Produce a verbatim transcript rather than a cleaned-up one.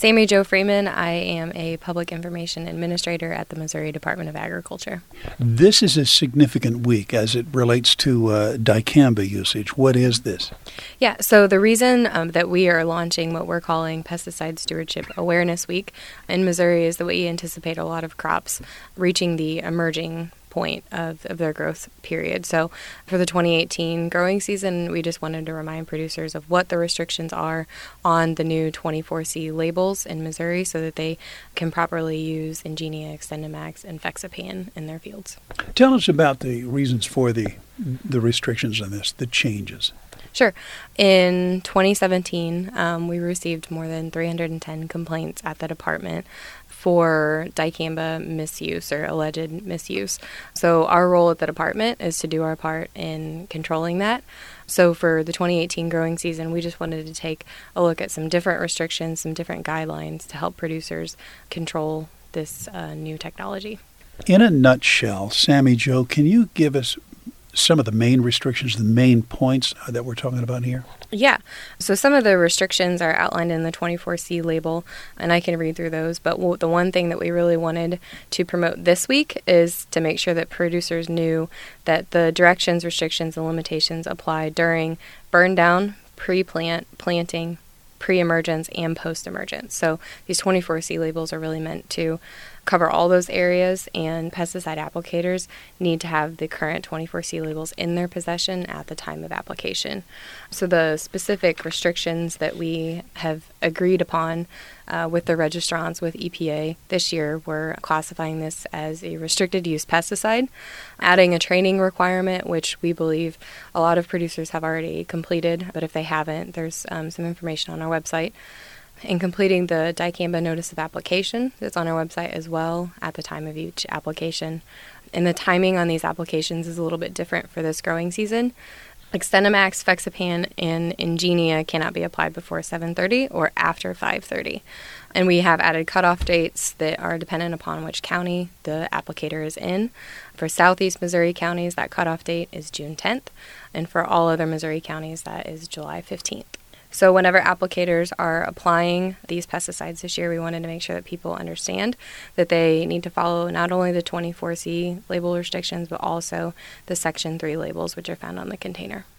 Sammy Jo Freeman. I am a public information administrator at the Missouri Department of Agriculture. This is a significant week as it relates to uh, dicamba usage. What is this? Yeah, so the reason um, that we are launching what we're calling Pesticide Stewardship Awareness Week in Missouri is that we anticipate a lot of crops reaching the emerging point of, of their growth period. So for the twenty eighteen growing season, we just wanted to remind producers of what the restrictions are on the new twenty-four C labels in Missouri so that they can properly use Engenia, XtendiMax, and Fexapan in their fields. Tell us about the reasons for the the restrictions on this, the changes. Sure. In twenty seventeen, um, we received more than three hundred ten complaints at the department for dicamba misuse or alleged misuse. So our role at the department is to do our part in controlling that. So for the twenty eighteen growing season, we just wanted to take a look at some different restrictions, some different guidelines to help producers control this uh, new technology. In a nutshell, Sammy Jo, can you give us some of the main restrictions, the main points that we're talking about here? Yeah. So some of the restrictions are outlined in the twenty-four C label, and I can read through those. But w- the one thing that we really wanted to promote this week is to make sure that producers knew that the directions, restrictions, and limitations apply during burn down, pre-plant, planting, pre-emergence, and post-emergence. So these twenty-four C labels are really meant to cover all those areas, and pesticide applicators need to have the current twenty-four C labels in their possession at the time of application. So the specific restrictions that we have agreed upon uh, with the registrants with E P A this year, we're classifying this as a restricted use pesticide, adding a training requirement, which we believe a lot of producers have already completed, but if they haven't, there's um, some information on our website. In completing the dicamba notice of application that's on our website as well at the time of each application. And the timing on these applications is a little bit different for this growing season. XtendiMax, Fexapan, and Engenia cannot be applied before seven thirty or after five thirty. And we have added cutoff dates that are dependent upon which county the applicator is in. For Southeast Missouri counties, that cutoff date is June tenth. And for all other Missouri counties, that is July fifteenth. So whenever applicators are applying these pesticides this year, we wanted to make sure that people understand that they need to follow not only the twenty-four C label restrictions, but also the Section three labels, which are found on the container.